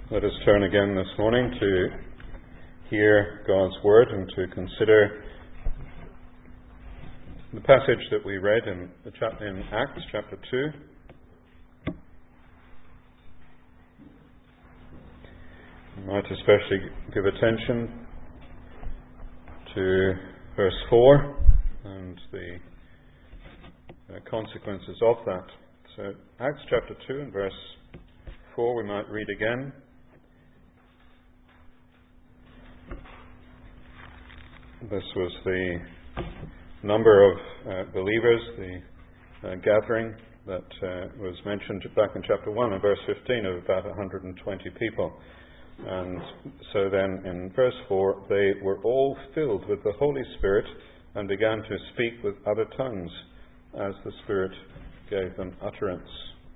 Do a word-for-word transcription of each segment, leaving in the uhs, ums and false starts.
Let us turn again this morning to hear God's Word and to consider the passage that we read in, the chap- in Acts chapter two. We might especially give attention to verse four and the uh, consequences of that. So Acts chapter two and verse four we might read again. This was the number of uh, believers, the uh, gathering that uh, was mentioned back in chapter one and verse fifteen of about one hundred twenty people. And so then in verse four, they were all filled with the Holy Spirit and began to speak with other tongues as the Spirit gave them utterance.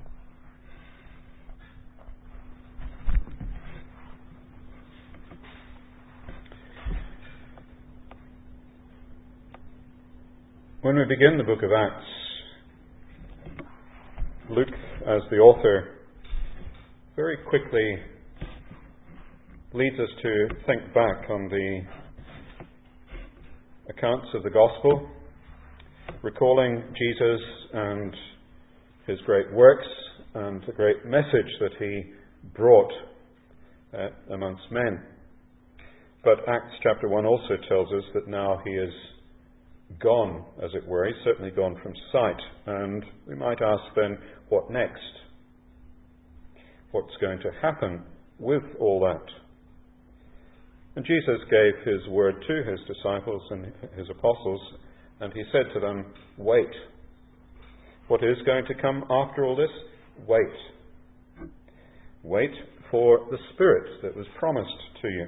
When we begin the book of Acts, Luke, as the author, very quickly leads us to think back on the accounts of the gospel, recalling Jesus and his great works and the great message that he brought uh, amongst men. But Acts chapter one also tells us that now he is gone, as it were. He's certainly gone from sight. And we might ask then, what next? What's going to happen with all that? And Jesus gave his word to his disciples and his apostles, and he said to them, wait. What is going to come after all this? Wait. Wait for the Spirit that was promised to you.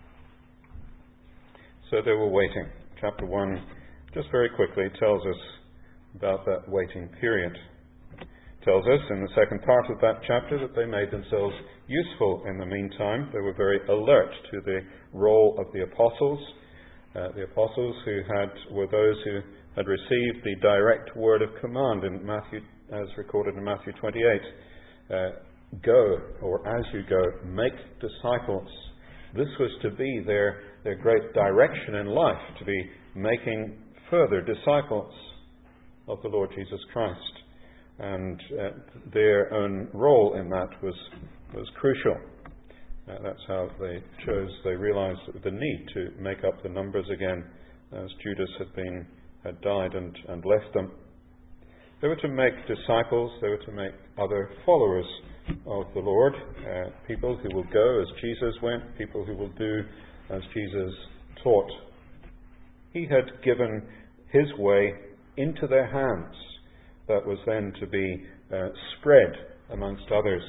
So they were waiting. Chapter one just very quickly tells us about that waiting period. Tells us in the second part of that chapter that they made themselves useful in the meantime. They were very alert to the role of the apostles. Uh, the apostles who had were those who had received the direct word of command in Matthew, as recorded in Matthew twenty-eight. Uh, go, or as you go, make disciples. This was to be their, their great direction in life, to be making further disciples of the Lord Jesus Christ. And uh, their own role in that was was crucial. Uh, that's how they chose, they realized the need to make up the numbers again, as Judas had been had died and, and left them. They were to make disciples, they were to make other followers of the Lord, uh, people who will go as Jesus went, people who will do as Jesus taught. He had given his way into their hands that was then to be uh, spread amongst others.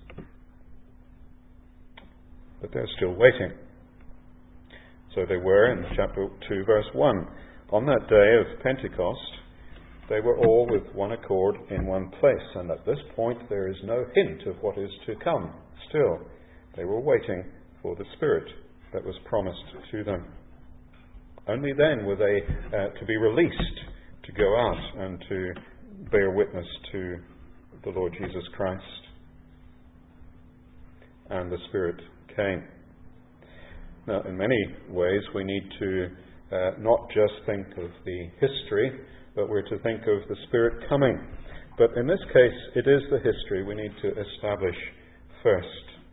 But they're still waiting. So they were in chapter two, verse one. On that day of Pentecost, they were all with one accord in one place. And at this point, there is no hint of what is to come. Still, they were waiting for the Spirit that was promised to them. Only then were they uh, to be released to go out and to bear witness to the Lord Jesus Christ. And the Spirit came. Now, in many ways, we need to uh, not just think of the history, but we're to think of the Spirit coming. But in this case, it is the history we need to establish first.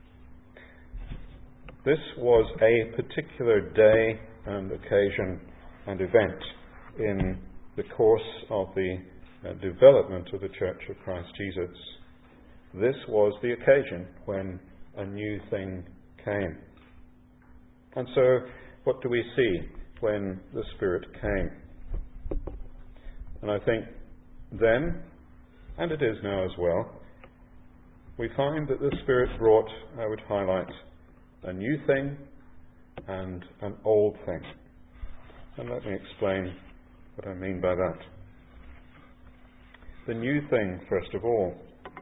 This was a particular day and occasion and event in the course of the uh, development of the Church of Christ Jesus. This was the occasion when a new thing came. And so, what do we see when the Spirit came? And I think then, and it is now as well, we find that the Spirit brought, I would highlight, a new thing and an old thing. And let me explain what I mean by that. The new thing, first of all.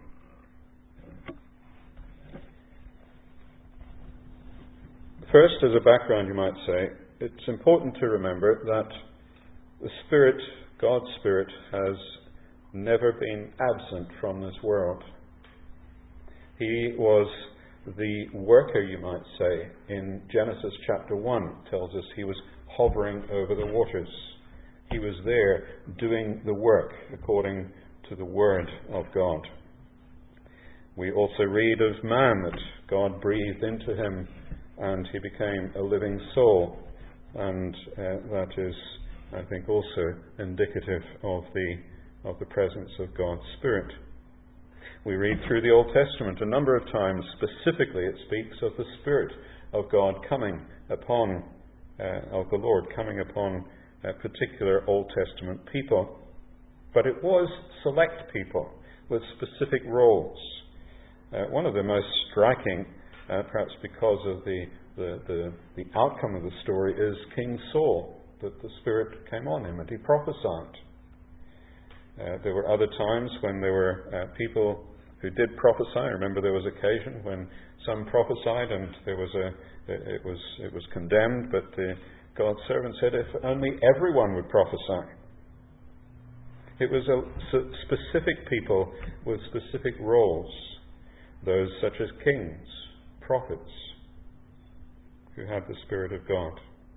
First, as a background, you might say, it's important to remember that the Spirit, God's Spirit, has never been absent from this world. He was the worker, you might say, in Genesis chapter one. Tells us he was hovering over the waters. He was there doing the work according to the word of God. We also read of man that God breathed into him and he became a living soul. And uh, that is, I think, also indicative of the of the presence of God's Spirit. We read through the Old Testament a number of times, specifically it speaks of the Spirit of God coming upon, uh, of the Lord coming upon a particular Old Testament people. But it was select people with specific roles. Uh, one of the most striking, uh, perhaps because of the, the, the, the outcome of the story, is King Saul, that the Spirit came on him and he prophesied. Uh, there were other times when there were uh, people who did prophesy. I remember there was occasion when some prophesied and there was a it was it was condemned, but the God's servant said, if only everyone would prophesy. It was a specific people with specific roles, those such as kings, prophets, who had the Spirit of God.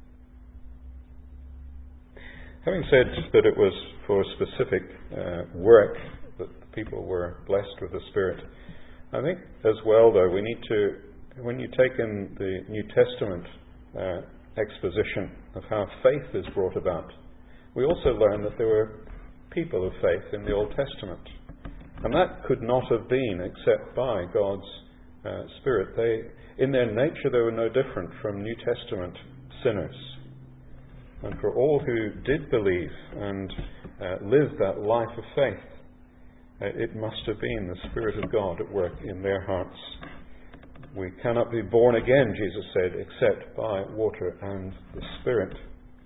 Having said that it was for specific uh, work that people were blessed with the Spirit, I think as well, though, we need to, when you take in the New Testament uh, exposition of how faith is brought about, we also learn that there were people of faith in the Old Testament. And that could not have been except by God's uh, Spirit. They, in their nature, they were no different from New Testament sinners. And for all who did believe and uh, live that life of faith, uh, it must have been the Spirit of God at work in their hearts. We cannot be born again, Jesus said, except by water and the Spirit.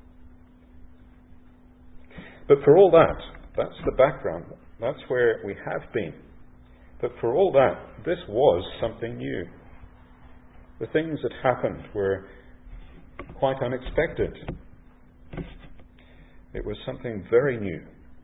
But for all that, that's the background. That's where we have been. But for all that, this was something new. The things that happened were quite unexpected. It was something very new.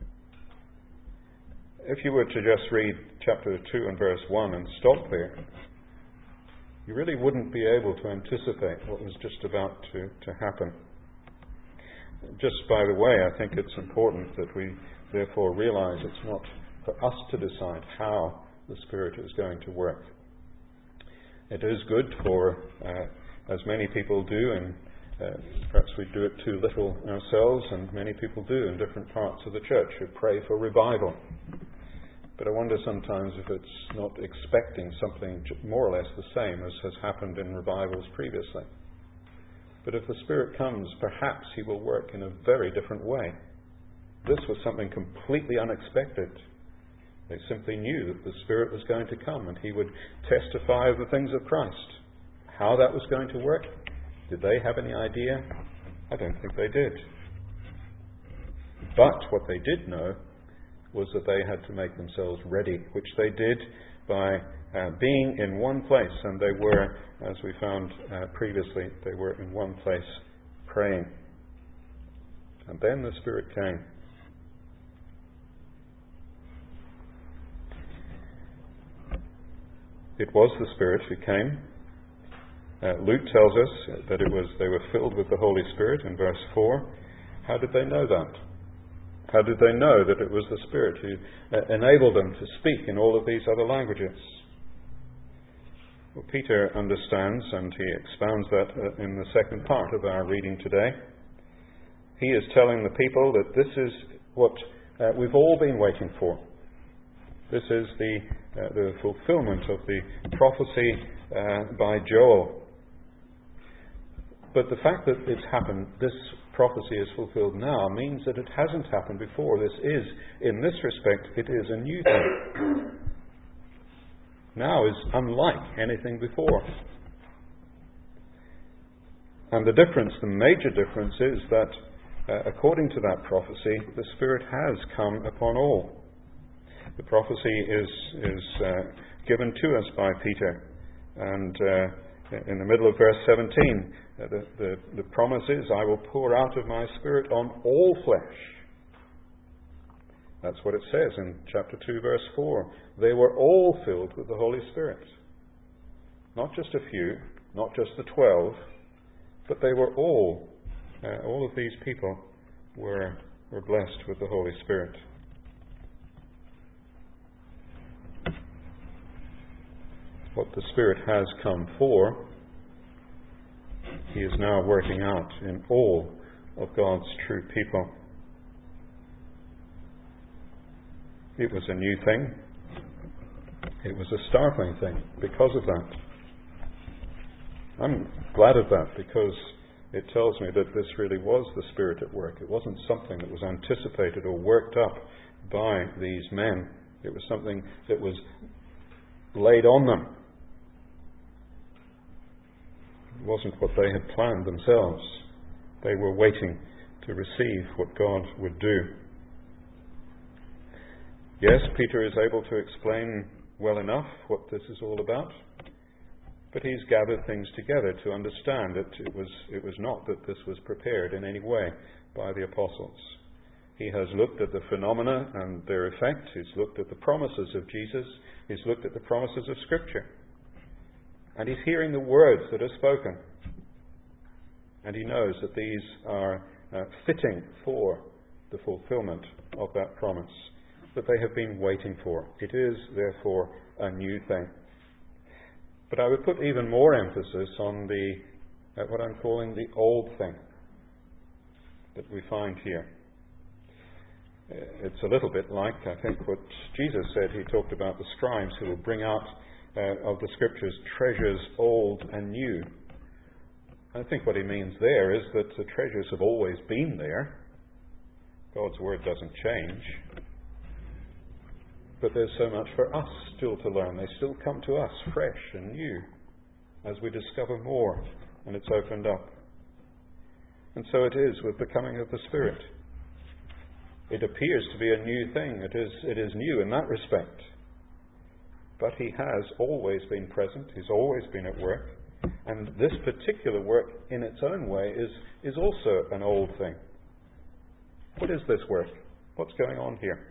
If you were to just read chapter two and verse one and stop there, you really wouldn't be able to anticipate what was just about to, to happen. Just by the way, I think it's important that we therefore realize it's not for us to decide how the Spirit is going to work. It is good for, uh, as many people do, and uh, perhaps we do it too little ourselves, and many people do in different parts of the church, who pray for revival. But I wonder sometimes if it's not expecting something more or less the same as has happened in revivals previously. But if the Spirit comes, perhaps He will work in a very different way. This was something completely unexpected. They simply knew that the Spirit was going to come and He would testify of the things of Christ. How that was going to work, did they have any idea? I don't think they did. But what they did know was that they had to make themselves ready, which they did by uh, being in one place. And they were, as we found uh, previously, they were in one place praying. And then the Spirit came. It was the Spirit who came. Uh, Luke tells us that it was they were filled with the Holy Spirit in verse four. How did they know that? How did they know that it was the Spirit who uh, enabled them to speak in all of these other languages? Well, Peter understands, and he expounds that uh, in the second part of our reading today. He is telling the people that this is what uh, we've all been waiting for. This is the uh, the fulfillment of the prophecy uh, by Joel. But the fact that it's happened, this prophecy is fulfilled now, means that it hasn't happened before. This is, in this respect, it is a new thing. Now is unlike anything before. And the difference, the major difference, is that uh, according to that prophecy, the Spirit has come upon all. The prophecy is is uh, given to us by Peter, and uh, in the middle of verse seventeen, uh, the, the, the promise is, I will pour out of my Spirit on all flesh. That's what it says in chapter two, verse four. They were all filled with the Holy Spirit. Not just a few, not just the twelve, but they were all, uh, all of these people were, were blessed with the Holy Spirit. What the Spirit has come for, He is now working out in all of God's true people. It was a new thing. It was a startling thing because of that. I'm glad of that because it tells me that this really was the Spirit at work. It wasn't something that was anticipated or worked up by these men. It was something that was laid on them. It wasn't what they had planned themselves. They were waiting to receive what God would do. Yes, Peter is able to explain well enough what this is all about, but he's gathered things together to understand that it was, it was not that this was prepared in any way by the apostles. He has looked at the phenomena and their effect. He's looked at the promises of Jesus. He's looked at the promises of Scripture. And he's hearing the words that are spoken. And he knows that these are uh, fitting for the fulfillment of that promise that they have been waiting for. It is, therefore, a new thing. But I would put even more emphasis on the uh, what I'm calling the old thing that we find here. It's a little bit like, I think, what Jesus said. He talked about the scribes who will bring out uh, of the Scriptures treasures old and new. I think what he means there is that the treasures have always been there. God's Word doesn't change. But there's so much for us still to learn. They still come to us fresh and new as we discover more and it's opened up. And so it is with the coming of the Spirit. It appears to be a new thing. It is, it is new in that respect. But He has always been present. He's always been at work. And this particular work in its own way is, is also an old thing. What is this work? What's going on here?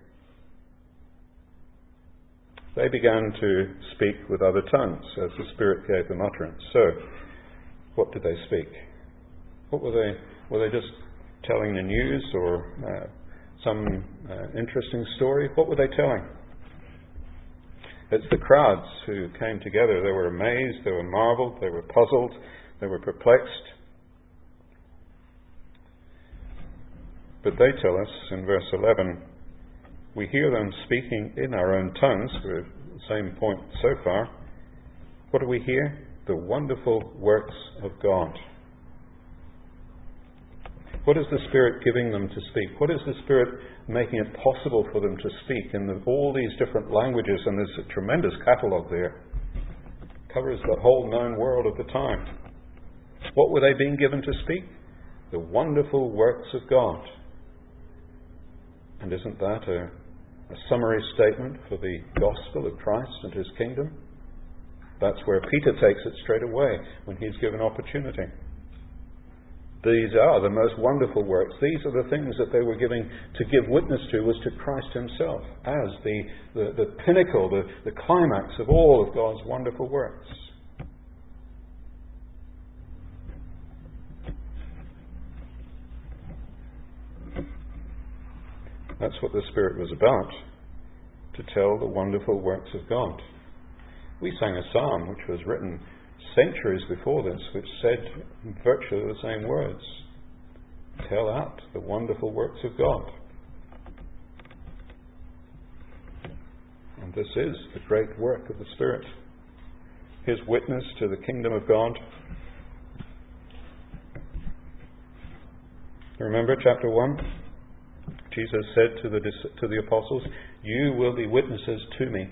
They began to speak with other tongues as the Spirit gave them utterance. So, what did they speak? What were they? Were they just telling the news or uh, some uh, interesting story? What were they telling? It's the crowds who came together. They were amazed, they were marveled, they were puzzled, they were perplexed. But they tell us in verse eleven, we hear them speaking in our own tongues. We're at the same point so far. What do we hear? The wonderful works of God. What is the Spirit giving them to speak? What is the Spirit making it possible for them to speak in the, all these different languages? And there's a tremendous catalogue there. It covers the whole known world of the time. What were they being given to speak? The wonderful works of God. And isn't that a, a summary statement for the gospel of Christ and His kingdom? That's where Peter takes it straight away when he's given opportunity. These are the most wonderful works. These are the things that they were giving to give witness to, was to Christ Himself as the, the, the pinnacle, the, the climax of all of God's wonderful works. That's what the Spirit was about, to tell the wonderful works of God. We sang a psalm which was written centuries before this, which said virtually the same words. Tell out the wonderful works of God. And this is the great work of the Spirit. His witness to the kingdom of God. Remember chapter one? Jesus said to the, to the apostles, you will be witnesses to me.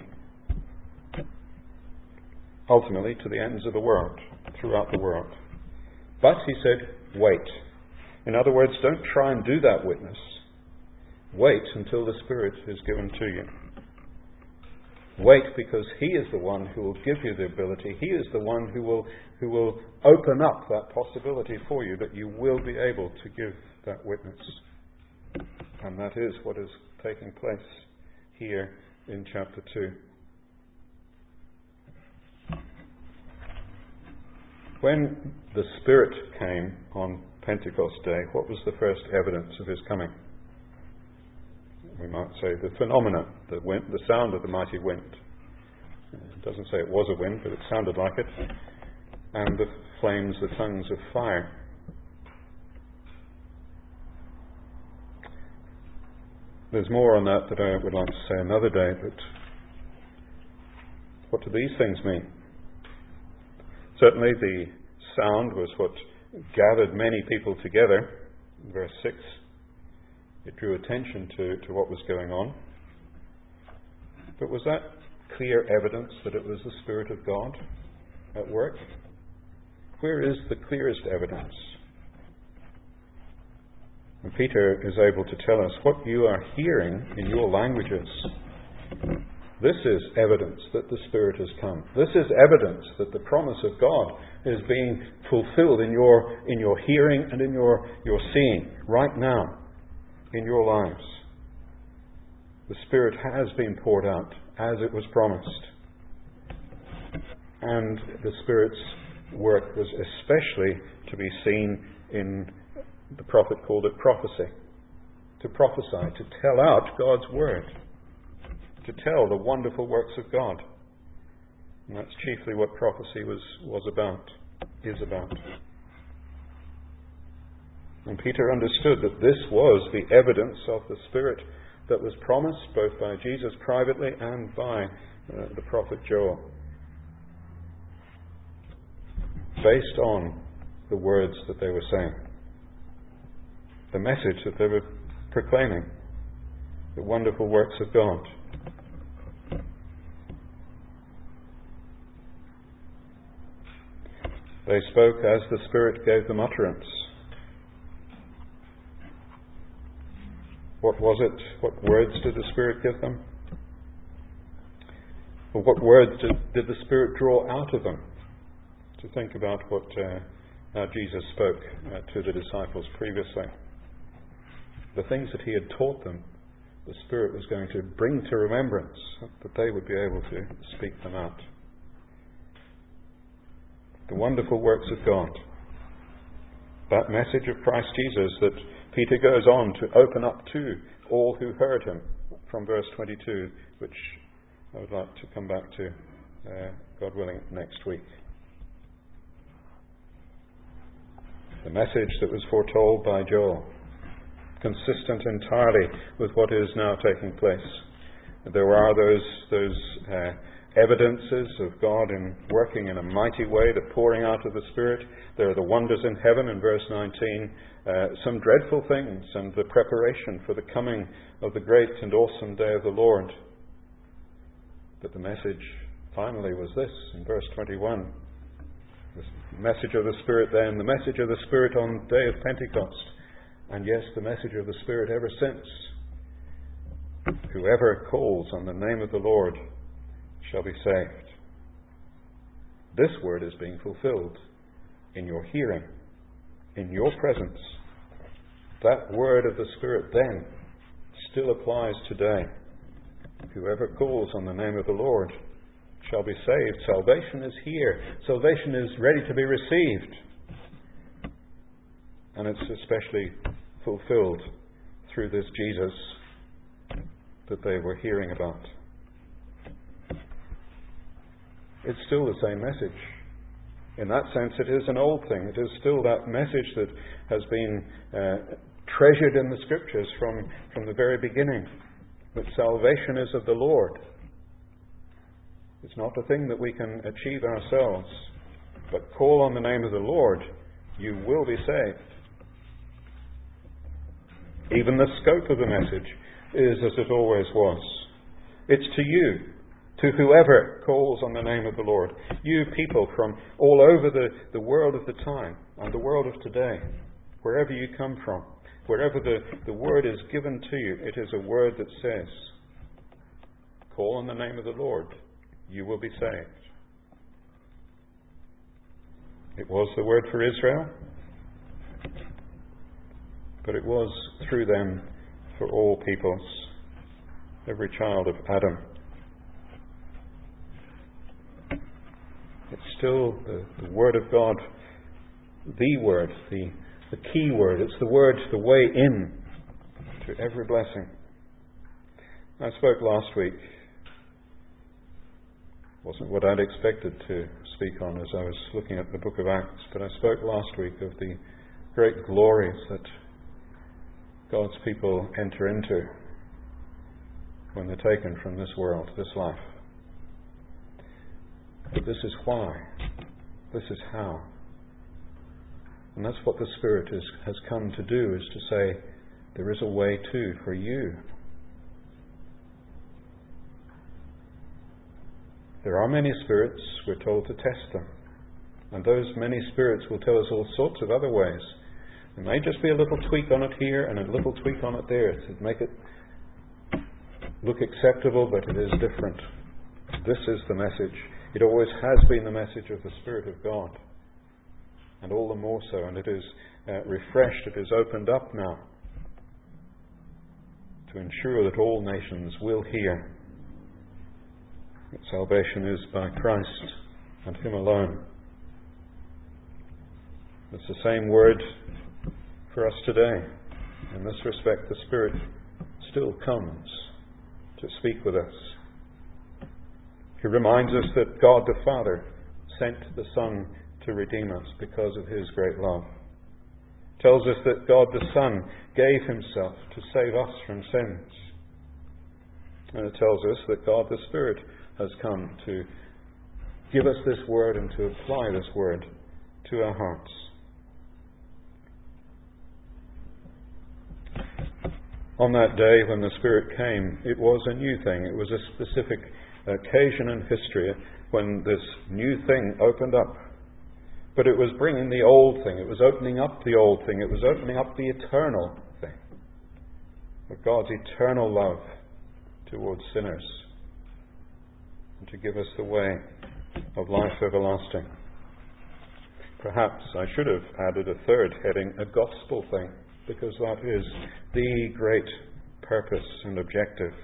Ultimately to the ends of the world, throughout the world. But, he said, wait. In other words, don't try and do that witness. Wait until the Spirit is given to you. Wait, because He is the one who will give you the ability. He is the one who will, who will open up that possibility for you that you will be able to give that witness. And that is what is taking place here in chapter two. When the Spirit came on Pentecost Day, what was the first evidence of his coming? We might say the phenomena, the wind, the sound of the mighty wind. It doesn't say it was a wind, but it sounded like it. And the flames, the tongues of fire. There's more on that that I would like to say another day, but what do these things mean? Certainly the sound was what gathered many people together. In verse six, it drew attention to, to what was going on. But was that clear evidence that it was the Spirit of God at work? Where is the clearest evidence? And Peter is able to tell us what you are hearing in your languages. This is evidence that the Spirit has come. This is evidence that the promise of God is being fulfilled in your in your hearing and in your, your seeing right now in your lives. The Spirit has been poured out as it was promised. And the Spirit's work was especially to be seen in, the prophet called it prophecy. To prophesy, to tell out God's word. To tell the wonderful works of God. And that's chiefly what prophecy was, was about, is about. And Peter understood that this was the evidence of the Spirit that was promised both by Jesus privately and by uh, the prophet Joel. Based on the words that they were saying. The message that they were proclaiming. The wonderful works of God. They spoke as the Spirit gave them utterance. What was it? What words did the Spirit give them? Or what words did, did the Spirit draw out of them? To think about what uh, how Jesus spoke uh, to the disciples previously. The things that he had taught them, the Spirit was going to bring to remembrance, that they would be able to speak them out. The wonderful works of God. That message of Christ Jesus that Peter goes on to open up to all who heard him from verse twenty-two, which I would like to come back to, uh, God willing, next week. The message that was foretold by Joel, consistent entirely with what is now taking place. There are those those uh, evidences of God in working in a mighty way, the pouring out of the Spirit. There are the wonders in heaven in verse nineteen, uh, some dreadful things, and the preparation for the coming of the great and awesome day of the Lord. But the message finally was this in verse twenty-one. The message of the Spirit then, the message of the Spirit on the day of Pentecost, and yes, the message of the Spirit ever since. Whoever calls on the name of the Lord shall be saved. This word is being fulfilled in your hearing, in your presence. That word of the Spirit then still applies today. Whoever calls on the name of the Lord shall be saved. Salvation is here. Salvation is ready to be received. And it's especially fulfilled through this Jesus that they were hearing about. It's still the same message. In that sense, it is an old thing. It is still that message that has been uh, treasured in the Scriptures from, from the very beginning. That salvation is of the Lord. It's not a thing that we can achieve ourselves. But call on the name of the Lord, you will be saved. Even the scope of the message is as it always was. It's to you, to whoever calls on the name of the Lord. You people from all over the, the world of the time and the world of today, wherever you come from, wherever the, the word is given to you, it is a word that says, call on the name of the Lord, you will be saved. It was the word for Israel, but it was through them for all peoples, every child of Adam. It's still the, the Word of God, the Word, the, the key word. It's the Word, the way in to every blessing. I spoke last week. Wasn't what I'd expected to speak on as I was looking at the book of Acts, but I spoke last week of the great glories that God's people enter into when they're taken from this world, this life. But this is why. This is how. And that's what the Spirit is, has come to do, is to say, there is a way too for you. There are many spirits, we're told to test them. And those many spirits will tell us all sorts of other ways. There may just be a little tweak on it here and a little tweak on it there to make it look acceptable, but it is different. This is the message. It always has been the message of the Spirit of God. And all the more so. And it is uh, refreshed, it is opened up now to ensure that all nations will hear that salvation is by Christ and Him alone. It's the same word for us today. In this respect, the Spirit still comes to speak with us. He reminds us that God the Father sent the Son to redeem us because of His great love. Tells us that God the Son gave Himself to save us from sins. And it tells us that God the Spirit has come to give us this word and to apply this word to our hearts. On that day when the Spirit came, it was a new thing. It was a specific occasion in history when this new thing opened up. But it was bringing the old thing. It was opening up the old thing. It was opening up the eternal thing. Of God's eternal love towards sinners. And to give us the way of life everlasting. Perhaps I should have added a third heading, a gospel thing, because that is the great purpose and objective.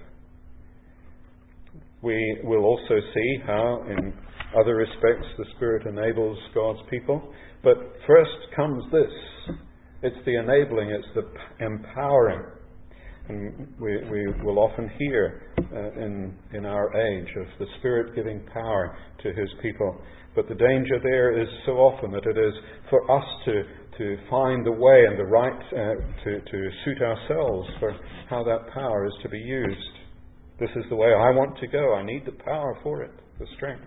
We will also see how, in other respects, the Spirit enables God's people. But first comes this. It's the enabling, it's the empowering. And we, we will often hear uh, in, in our age of the Spirit giving power to His people. But the danger there is so often that it is for us to, to find the way and the right uh, to, to suit ourselves for how that power is to be used. This is the way I want to go. I need the power for it, the strength.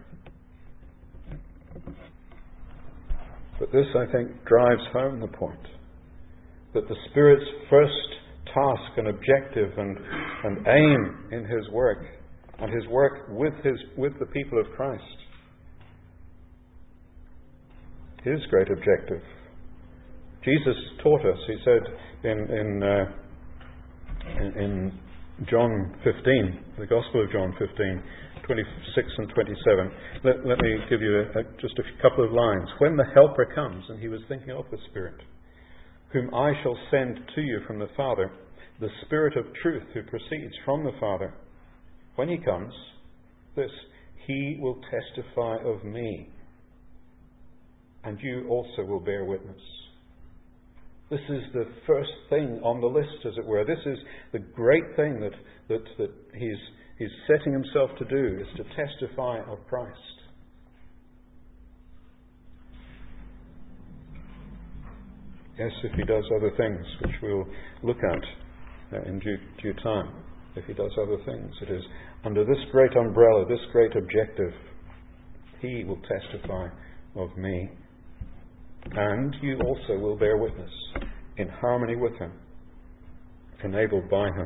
But this, I think, drives home the point that the Spirit's first task and objective and, and aim in His work, and His work with His with the people of Christ, His great objective. Jesus taught us. He said in in, uh, in, in John fifteen, the Gospel of John fifteen, twenty-six and twenty-seven. Let, let me give you a, a, just a couple of lines. When the Helper comes, and He was thinking of the Spirit, whom I shall send to you from the Father, the Spirit of truth who proceeds from the Father. When He comes, this, He will testify of me, and you also will bear witness. This is the first thing on the list, as it were. This is the great thing that, that, that he's, he's setting Himself to do, is to testify of Christ. Yes, if He does other things, which we'll look at uh, in due, due time. If He does other things, it is under this great umbrella, this great objective, He will testify of me. And you also will bear witness in harmony with Him, enabled by Him.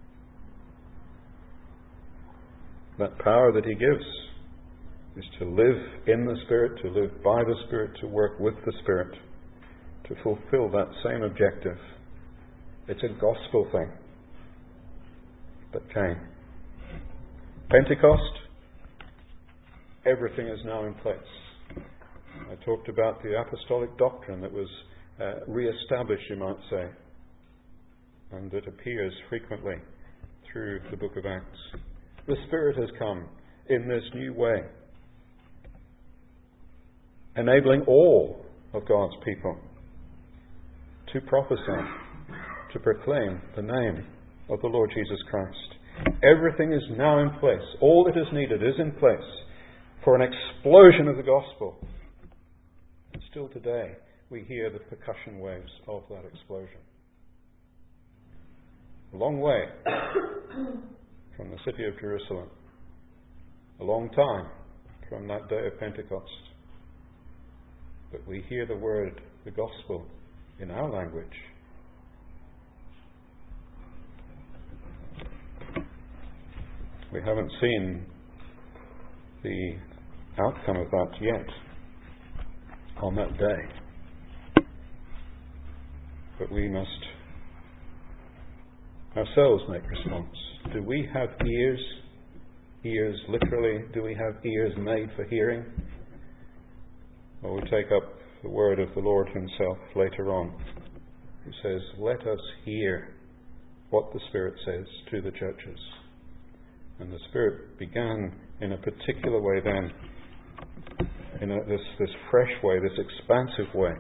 That power that He gives is to live in the Spirit, to live by the Spirit, to work with the Spirit, to fulfill that same objective. It's a gospel thing that came. Pentecost, everything is now in place. I talked about the apostolic doctrine that was uh, re-established, you might say, and that appears frequently through the book of Acts. The Spirit has come in this new way. enabling all of God's people to prophesy, to proclaim the name of the Lord Jesus Christ. Everything is now in place. All that is needed is in place for an explosion of the gospel. And still today, we hear the percussion waves of that explosion. A long way from the city of Jerusalem. A long time from that day of Pentecost. But we hear the word, the gospel, in our language. We haven't seen the outcome of that yet on that day. But we must ourselves make response. Do we have ears? Ears, literally, do we have ears made for hearing? Well, we take up the word of the Lord himself later on, who says, let us hear what the Spirit says to the churches. And the Spirit began in a particular way then, in a, this, this fresh way, this expansive way,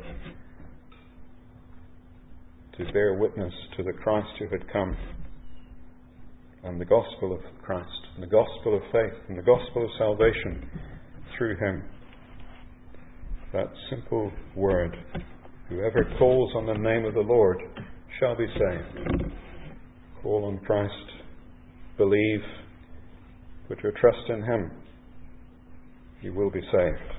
to bear witness to the Christ who had come, and the gospel of Christ, and the gospel of faith, and the gospel of salvation through him. That simple word, whoever calls on the name of the Lord shall be saved. Call on Christ, believe, put your trust in him, you will be saved.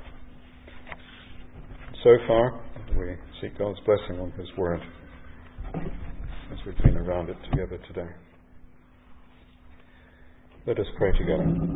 So far, we seek God's blessing on his word as we've been around it together today. Let us pray together.